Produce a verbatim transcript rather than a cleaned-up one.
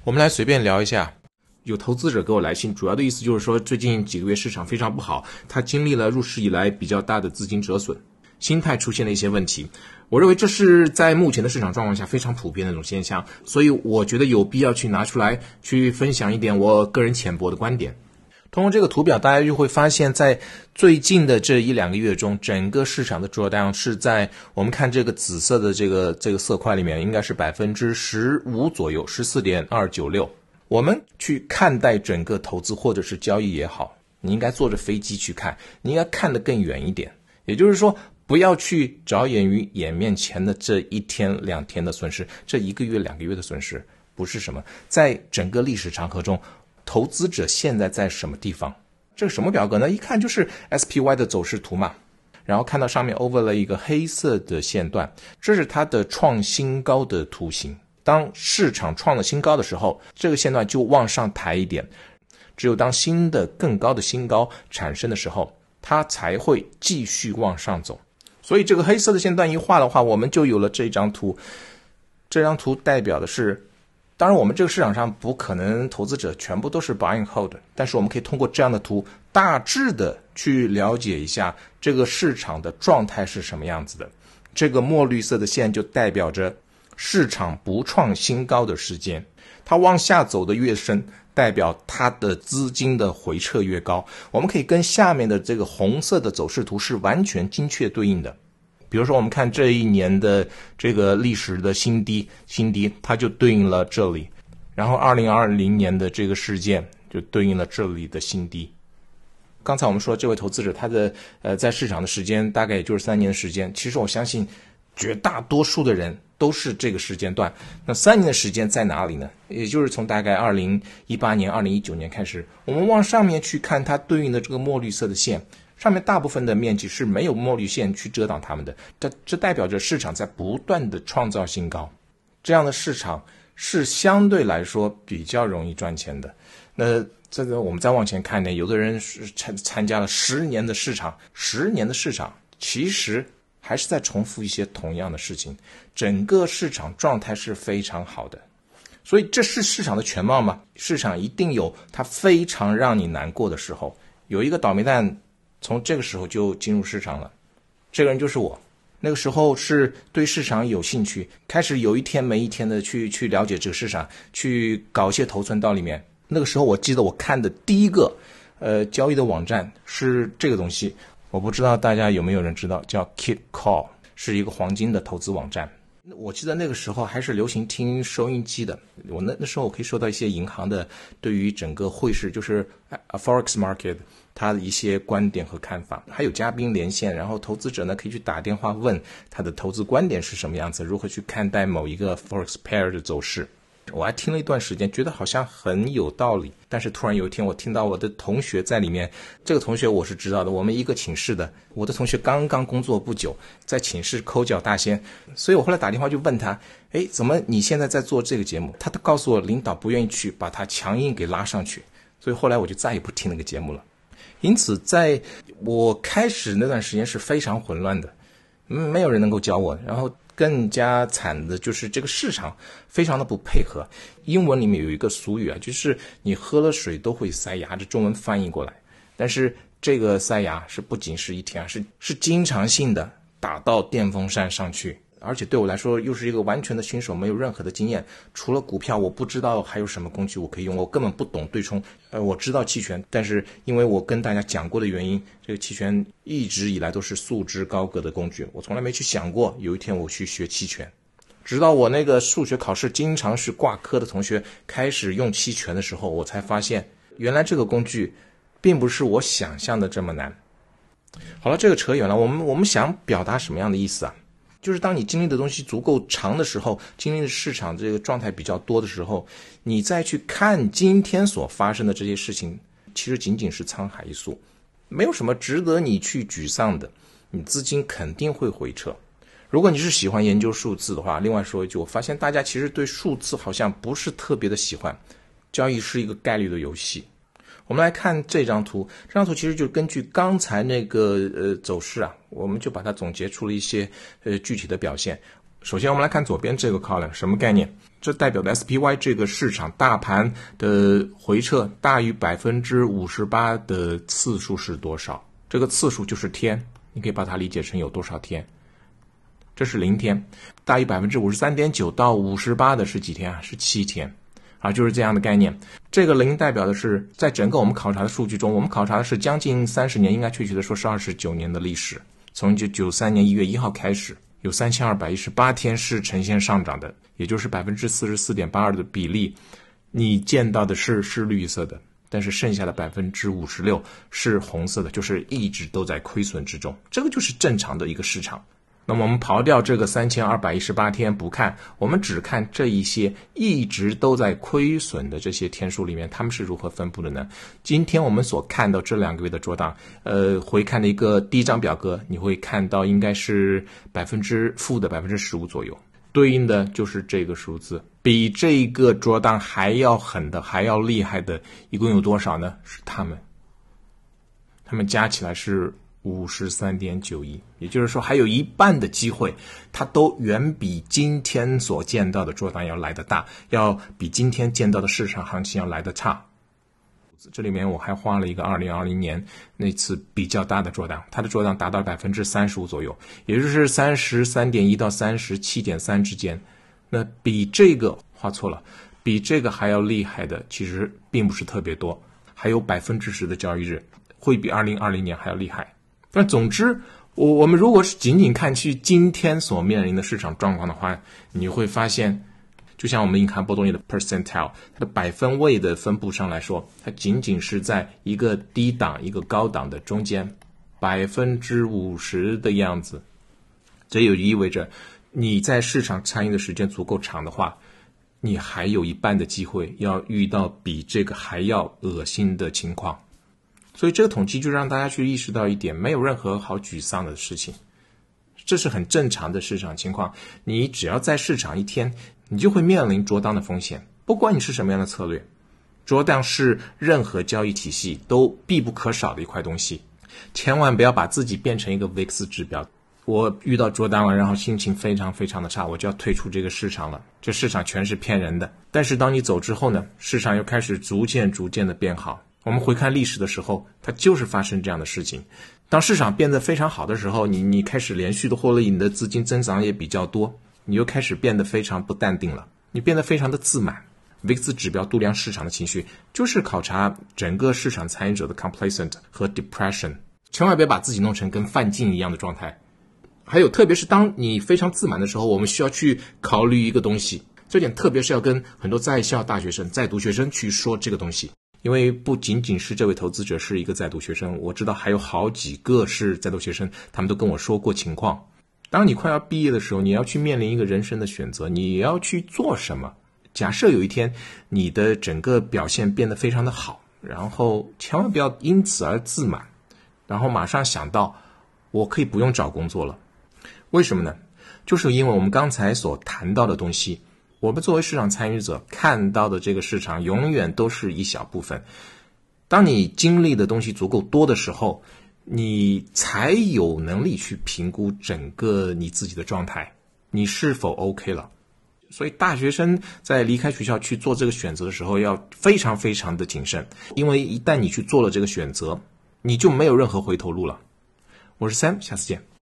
我们来随便聊一下。有投资者给我来信，主要的意思就是说最近几个月市场非常不好，他经历了入市以来比较大的资金折损，心态出现了一些问题。我认为这是在目前的市场状况下非常普遍的一种现象，所以我觉得有必要去拿出来去分享一点我个人浅薄的观点。通过这个图表，大家就会发现在最近的这一两个月中，整个市场的drawdown是在我们看这个紫色的这个这个色块里面应该是 百分之十五 左右 十四点二九六。我们去看待整个投资或者是交易也好，你应该坐着飞机去看，你应该看得更远一点。也就是说，不要去着眼于眼面前的这一天两天的损失，这一个月两个月的损失不是什么。在整个历史长河中，投资者现在在什么地方？这个什么表格呢？一看就是 S P Y 的走势图嘛。然后看到上面 over 了一个黑色的线段，这是它的创新高的图形。当市场创了新高的时候，这个线段就往上抬一点，只有当新的更高的新高产生的时候，它才会继续往上走。所以这个黑色的线段一画的话，我们就有了这张图。这张图代表的是，当然我们这个市场上不可能投资者全部都是 buying hold， 但是我们可以通过这样的图大致的去了解一下这个市场的状态是什么样子的。这个墨绿色的线就代表着市场不创新高的时间，它往下走的越深，代表它的资金的回撤越高。我们可以跟下面的这个红色的走势图是完全精确对应的。比如说我们看这一年的这个历史的新低新低，它就对应了这里，然后二零二零年的这个事件就对应了这里的新低。刚才我们说这位投资者他的呃在市场的时间大概也就是三年的时间，其实我相信绝大多数的人都是这个时间段。那三年的时间在哪里呢？也就是从大概二零一八年二零一九年开始，我们往上面去看它对应的这个墨绿色的线，上面大部分的面积是没有墨绿线去遮挡它们的，这这代表着市场在不断的创造新高。这样的市场是相对来说比较容易赚钱的。那这个我们再往前看呢，有的人是参参加了十年的市场，十年的市场其实还是在重复一些同样的事情，整个市场状态是非常好的。所以这是市场的全貌吗？市场一定有它非常让你难过的时候。有一个倒霉蛋从这个时候就进入市场了，这个人就是我。那个时候是对市场有兴趣，开始有一天没一天的去去了解这个市场，去搞一些头寸到里面。那个时候我记得我看的第一个呃交易的网站是这个东西，我不知道大家有没有人知道，叫 Keep Call， 是一个黄金的投资网站。我记得那个时候还是流行听收音机的，我那那时候我可以收到一些银行的对于整个汇市，就是 Forex Market 它的一些观点和看法，还有嘉宾连线，然后投资者呢可以去打电话问他的投资观点是什么样子，如何去看待某一个 Forex pair 的走势。我还听了一段时间，觉得好像很有道理，但是突然有一天我听到我的同学在里面，这个同学我是知道的，我们一个寝室的，我的同学刚刚工作不久，在寝室抠脚大仙，所以我后来打电话就问他，诶，怎么你现在在做这个节目？他都告诉我领导不愿意去把他强硬给拉上去，所以后来我就再也不听那个节目了。因此在我开始那段时间是非常混乱的，没有人能够教我，然后更加惨的就是这个市场非常的不配合。英文里面有一个俗语啊，就是你喝了水都会塞牙，这中文翻译过来，但是这个塞牙是不仅是一天啊，是是经常性的打到电风扇上去。而且对我来说又是一个完全的新手，没有任何的经验，除了股票我不知道还有什么工具我可以用，我根本不懂对冲。呃，我知道期权，但是因为我跟大家讲过的原因，这个期权一直以来都是束之高阁的工具，我从来没去想过有一天我去学期权。直到我那个数学考试经常是挂科的同学开始用期权的时候，我才发现原来这个工具并不是我想象的这么难。好了，这个扯远了，我们我们想表达什么样的意思啊？就是当你经历的东西足够长的时候，经历的市场这个状态比较多的时候，你再去看今天所发生的这些事情，其实仅仅是沧海一粟，没有什么值得你去沮丧的，你资金肯定会回撤。如果你是喜欢研究数字的话，另外说一句，我发现大家其实对数字好像不是特别的喜欢，交易是一个概率的游戏。我们来看这张图，这张图其实就根据刚才那个呃走势啊，我们就把它总结出了一些呃具体的表现。 首先我们来看左边这个 column， 什么概念？这代表的 S P Y 这个市场大盘的回撤大于 百分之五十八 的次数是多少？这个次数就是天，你可以把它理解成有多少天。这是零天，大于 百分之五十三点九 到五十八的是几天啊？是七天。啊，就是这样的概念。这个零代表的是在整个我们考察的数据中，我们考察的是将近三十年，应该确切的说是二十九年的历史。从一九九三年一月一号开始，有三千二百一十八天是呈现上涨的，也就是 百分之四十四点八二 的比例。你见到的是是绿色的，但是剩下的 百分之五十六 是红色的，就是一直都在亏损之中。这个就是正常的一个市场。那么我们刨掉这个三千二百一十八天不看，我们只看这一些一直都在亏损的这些天数里面，他们是如何分布的呢？今天我们所看到这两个月的震荡，呃，回看的一个第一张表格，你会看到应该是百分之负的百分之十五左右，对应的就是这个数字。比这个震荡还要狠的、还要厉害的，一共有多少呢？是他们，他们加起来是五十三点九亿，也就是说还有一半的机会它都远比今天所见到的震荡要来得大，要比今天见到的市场行情要来得差。这里面我还画了一个二零二零年那次比较大的震荡，它的震荡达到 百分之三十五 左右，也就是三十三点一到三十七点三之间。那比这个画错了，比这个还要厉害的其实并不是特别多，还有 百分之十 的交易日会比二零二零年还要厉害。但总之我我们如果是仅仅看去今天所面临的市场状况的话，你会发现就像我们银行波动率的 percentile， 它的百分位的分布上来说，它仅仅是在一个低档一个高档的中间 百分之五十 的样子。这也意味着你在市场参与的时间足够长的话，你还有一半的机会要遇到比这个还要恶心的情况。所以这个统计就让大家去意识到一点，没有任何好沮丧的事情，这是很正常的市场情况。你只要在市场一天，你就会面临震荡的风险，不管你是什么样的策略。震荡是任何交易体系都必不可少的一块东西，千万不要把自己变成一个 V I X 指标。我遇到震荡了，然后心情非常非常的差，我就要退出这个市场了，这市场全是骗人的。但是当你走之后呢，市场又开始逐渐逐渐的变好。我们回看历史的时候，它就是发生这样的事情。当市场变得非常好的时候，你你开始连续的获利，你的资金增长也比较多，你又开始变得非常不淡定了，你变得非常的自满。V I X 指标度量市场的情绪，就是考察整个市场参与者的 complacent 和 depression， 千万别把自己弄成跟范进一样的状态。还有特别是当你非常自满的时候，我们需要去考虑一个东西，这点特别是要跟很多在校大学生在读学生去说这个东西。因为不仅仅是这位投资者是一个在读学生，我知道还有好几个是在读学生，他们都跟我说过情况。当你快要毕业的时候，你要去面临一个人生的选择，你要去做什么。假设有一天你的整个表现变得非常的好，然后千万不要因此而自满，然后马上想到我可以不用找工作了。为什么呢？就是因为我们刚才所谈到的东西，我们作为市场参与者看到的这个市场永远都是一小部分。当你经历的东西足够多的时候，你才有能力去评估整个你自己的状态，你是否 OK 了。所以大学生在离开学校去做这个选择的时候要非常非常的谨慎，因为一旦你去做了这个选择，你就没有任何回头路了。我是 Sam， 下次见。